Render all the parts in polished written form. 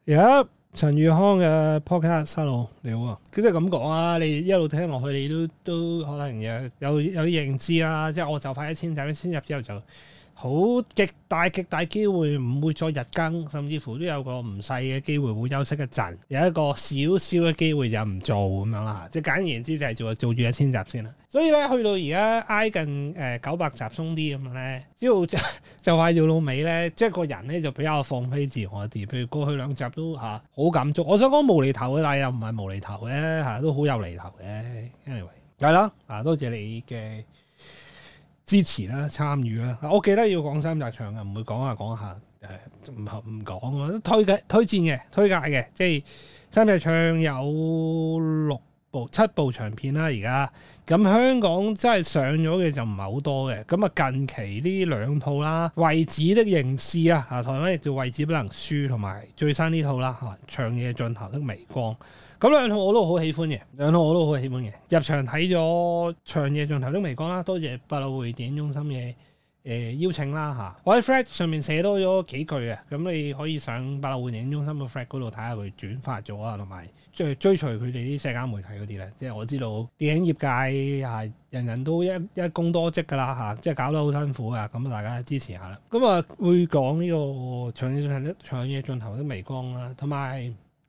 而家陳宇康嘅 podcast，hello 你好啊，即係咁講啊，你一路聽落去，你都可能有啲認知啦。即係我就快1000集，1000集之後就好極大機會唔會再日更，甚至乎都有個唔細嘅機會會休息一陣，有一個少少嘅機會就唔做咁樣啦。即係簡而言之就係做住1000集先啦。所以咧去到而家挨近900集鬆啲咁樣咧，只要就快做到尾咧，即係個人咧就比較放飛自我啲。譬如過去2集都好感觸，我想講無厘頭嘅，但係又唔係無厘頭嘅都好有厘頭嘅。anyway 係啦，多謝你嘅支持啦、參與啦。我記得要講3集長嘅，唔會講下唔講推薦嘅、推介嘅，即係3集長有7部長片啦。而家咁香港真係上咗嘅就唔係好多嘅。咁啊近期呢2套啦，《惠子的凝視》台灣亦叫《惠子不能輸》，同埋最新呢套啦，《長夜盡頭的微光》。咁2套我都好喜歡嘅，入場睇咗《長夜盡頭的微光》啦，多謝百老匯電影中心嘅邀請啦嚇。我喺 Flag 上面寫多咗幾句嘅，咁你可以上百老匯電影中心嘅 Flag 嗰度睇下佢轉發咗啊，同埋追隨佢哋啲社交媒體嗰啲咧。即係我知道電影業界人人都一公多職噶啦嚇，即係搞得好辛苦啊，咁大家支持下啦。咁會講呢個長夜盡頭的微光啦，同埋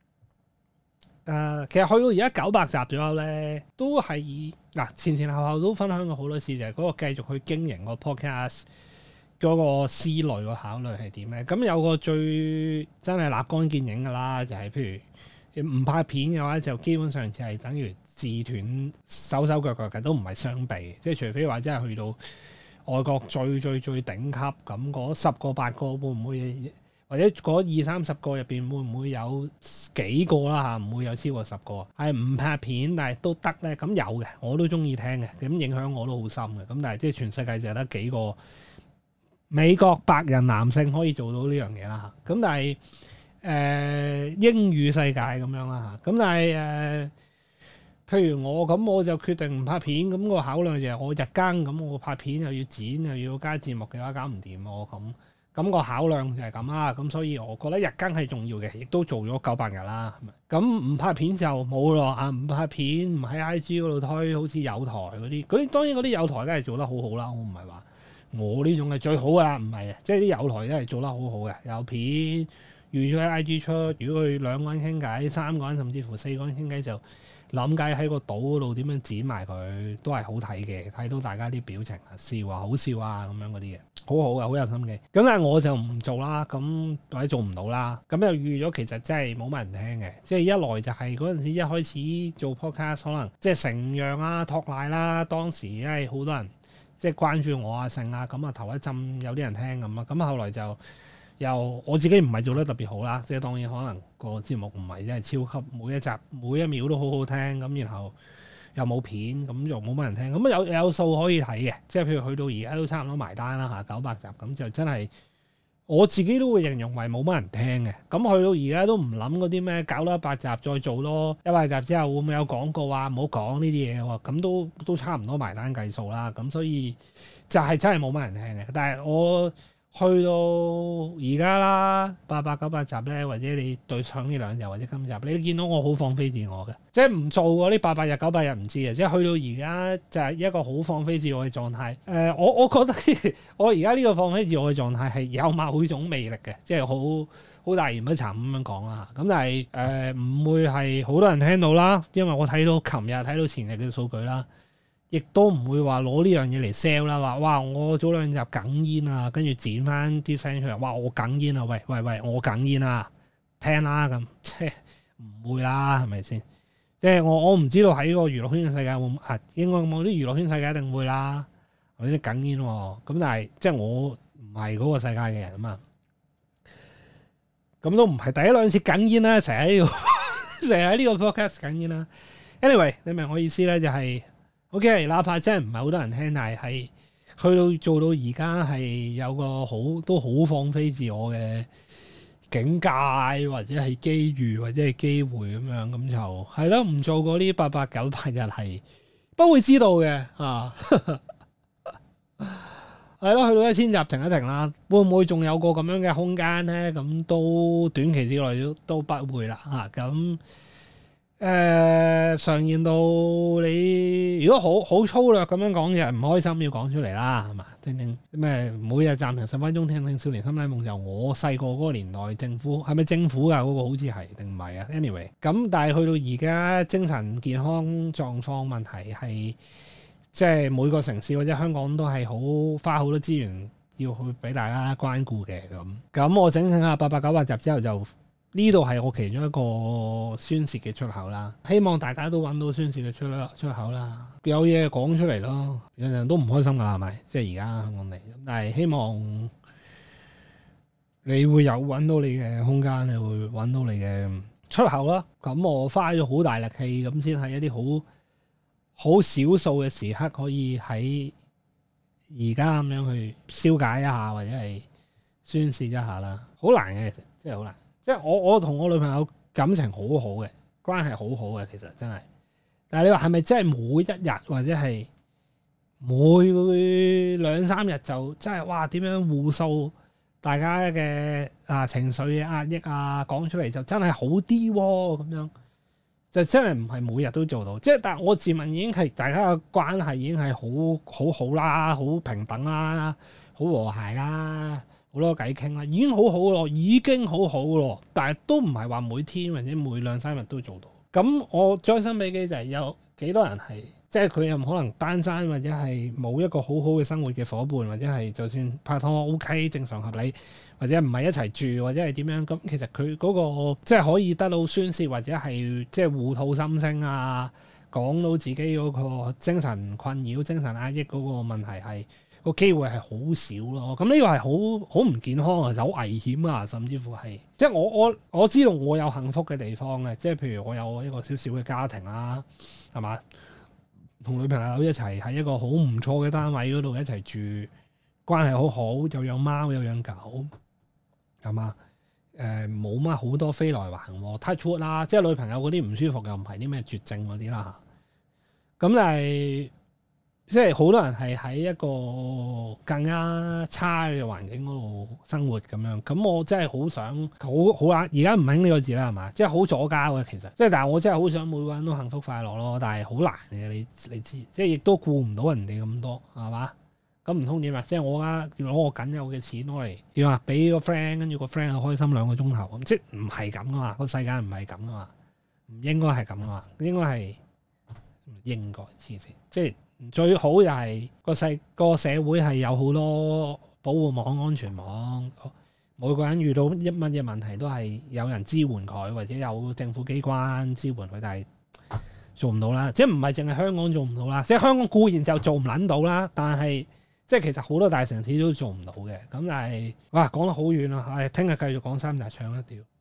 其實去到而家900集左右咧，都係前後都分享過好多次，就係嗰個繼續去經營個 podcast 嗰個思慮個考慮係點咧？咁有個最真係立竿見影㗎啦，就係譬如唔拍片嘅話，就基本上就係等於自斷手腳嘅，都唔係相比。即係除非話真係去到外國最頂級咁嗰10個8個會唔會？或者嗰20-30個入邊會唔會有幾個啦嚇？唔會有超過10個，係唔拍片但係都得咧。咁有嘅，我都中意聽嘅，咁影響我都好深嘅。咁但係即係全世界就得幾個美國白人男性可以做到呢樣嘢啦嚇。咁但係英語世界咁樣啦嚇。咁但係譬如我就決定唔拍片，咁個考量就係我日更，咁我拍片又要剪又要加節目嘅話，搞唔掂我咁。咁個考量就係咁啦，咁所以我覺得日更係重要嘅，亦都做咗900日啦。咁唔拍片就冇咯唔拍片唔喺 IG 嗰度推，好似有台嗰啲當然嗰啲有台梗係做得好好啦。我唔係話我呢種係最好㗎啦，唔係即係啲有台真係做得好好嘅，有片預咗喺 IG 出。如果佢2個人傾偈，3個人甚至乎4個人傾偈，就諗計喺個島嗰度點樣剪埋佢，都係好睇嘅，睇到大家啲表情笑好笑咁樣嗰啲嘢。好好嘅，好有心機。咁但係我就唔做啦，咁或者做唔到啦。咁又預咗其實真係冇乜人聽嘅。即係一來就係嗰陣時一開始做 podcast，可能即係成陽托賴啦。當時因為好多人即係關注我成咁頭一陣有啲人聽咁啊。咁後來就又我自己唔係做得特別好啦。即係當然可能個節目唔係真係超級每一集每一秒都好好聽咁，然後又冇片，咁又冇乜人聽，咁有數可以睇嘅，即係譬如去到而家都差唔多埋單啦900集，咁就真係我自己都會形容為冇乜人聽嘅。咁去到而家都唔諗嗰啲咩搞多100集再做咯，100集之後會唔會有廣告啊？唔好講呢啲嘢喎，咁都差唔多埋單計數啦。咁所以就係真係冇乜人聽嘅。但係我去到而家啦，800、900集咧，或者你對上呢2集或者今集，你都見到我好放飛自我嘅，即係唔做嗰啲800日、900日唔知嘅，即係去到而家就係一個好放飛自我嘅狀態。我覺得我而家呢個放飛自我嘅狀態係有某種魅力嘅，即係好大言不慚咁樣講啦。咁但係唔會係好多人聽到啦，因為我睇到琴日睇到前日嘅數據啦。亦都唔會話攞呢樣嘢嚟 sell 啦，話哇我早2集梗煙啊，跟住剪翻啲聲出嚟，哇我梗煙啊，喂我梗煙啊，聽啦咁，即係唔會啦，係咪先？即係我唔知道喺個娛樂圈嘅世界會應該冇啲娛樂圈世界一定會啦，或者梗煙喎，咁但係即係我唔係嗰個世界嘅人啊嘛，咁都唔係第1、2次梗煙啦，成日喺呢個 podcast 梗煙啦。anyway 你明我意思咧，就係。OK， 哪怕真係唔係好多人聽，但係去到做到而家係有個都好放飛自我嘅境界，或者係機遇，或者係機會咁樣，咁就係咯。唔做過呢800、900日係不會知道嘅啊。 係咯，去到1000集停一停啦，會唔會仲有個咁樣嘅空間咧？咁都短期之內都不會啦嚇。咁常言道，你如果好粗略咁樣講嘢，唔開心要講出嚟啦，係嘛？聽聽咩？每日暫停10分鐘，聽聽少年心底夢。就我細個嗰個年代，政府係咪政府㗎？嗰個好似係定唔係啊？Anyway，咁但係去到而家，精神健康狀況問題係即係每個城市或者香港都係花好多資源要去俾大家關顧嘅咁。咁我整下800-900集之後就。呢度係我其中一個宣泄嘅出口啦，希望大家都揾到宣泄嘅出口啦，有嘢講出嚟咯，人人都唔開心㗎啦，係咪？即係而家香港嚟，但係希望你會有揾到你嘅空間，你會揾到你嘅出口啦。咁我花咗好大力氣，咁先係一啲好少數嘅時刻，可以喺而家咁樣去消解一下，或者係宣泄一下啦。好難嘅，其實真係好難。即係我同我女朋友感情好好嘅，關係好好嘅，其實真係。但係你話係咪真係每一日或者係每2-3日就真係哇點樣互訴大家嘅情緒嘅壓抑啊講出嚟就真係好啲喎咁樣，就真係唔係每日都做到。即係但係我自問已經係大家嘅關係已經係好啦，好平等啦，好和諧啦。好多偈傾啦，已經好好咯，已經好好咯，但係都唔係話每天或者每2-3日都做到。咁我將心比己就係有幾多人係，即係佢又唔可能單身或者係冇一個好好嘅生活嘅伙伴，或者係就算拍拖 OK 正常合理，或者唔係一齊住或者係點樣。咁其實佢嗰個即係可以得到宣泄或者係即係互吐心聲啊，講到自己嗰個精神困擾、精神壓抑嗰個問題係。個機會係好少咯，咁呢個係好唔健康啊，就好危險啊，甚至乎係即係我知道我有幸福嘅地方嘅，即係譬如我有一個少少嘅家庭啦，係嘛，同女朋友一齊喺一個好唔錯嘅單位嗰度一齊住，關係好好，又養貓又養狗，係嘛，冇乜好多飛來橫禍 touch wood 啦，即係女朋友嗰啲唔舒服又唔係啲咩絕症嗰啲啦，咁但係。即係好多人係喺一個更加差嘅環境嗰度生活咁樣，咁我真係好想好啊！而家唔興呢個字啦，係嘛？即係好左膠嘅其實，即係但係我真係好想每個人都幸福快樂咯，但係好難嘅，你知，即係亦都顧唔到人哋咁多，係嘛？咁唔通點啊？即係我而家攞我僅有嘅錢攞嚟點啊？俾個 friend 跟住個 friend 開心2個鐘頭，即係唔係咁噶嘛？個世界唔係咁噶嘛？唔應該係咁噶嘛？應該係唔應該黐線，即係。最好就係個社會係有好多保護網、安全網，每個人遇到乜嘢問題都係有人支援佢，或者有政府機關支援佢，但係做唔到啦。即係唔係淨係香港做唔到啦，即係香港固然就做唔撚到啦，但係即係其實好多大城市都做唔到嘅。咁但係哇，講得好遠啊！聽日繼續講三大唱一調。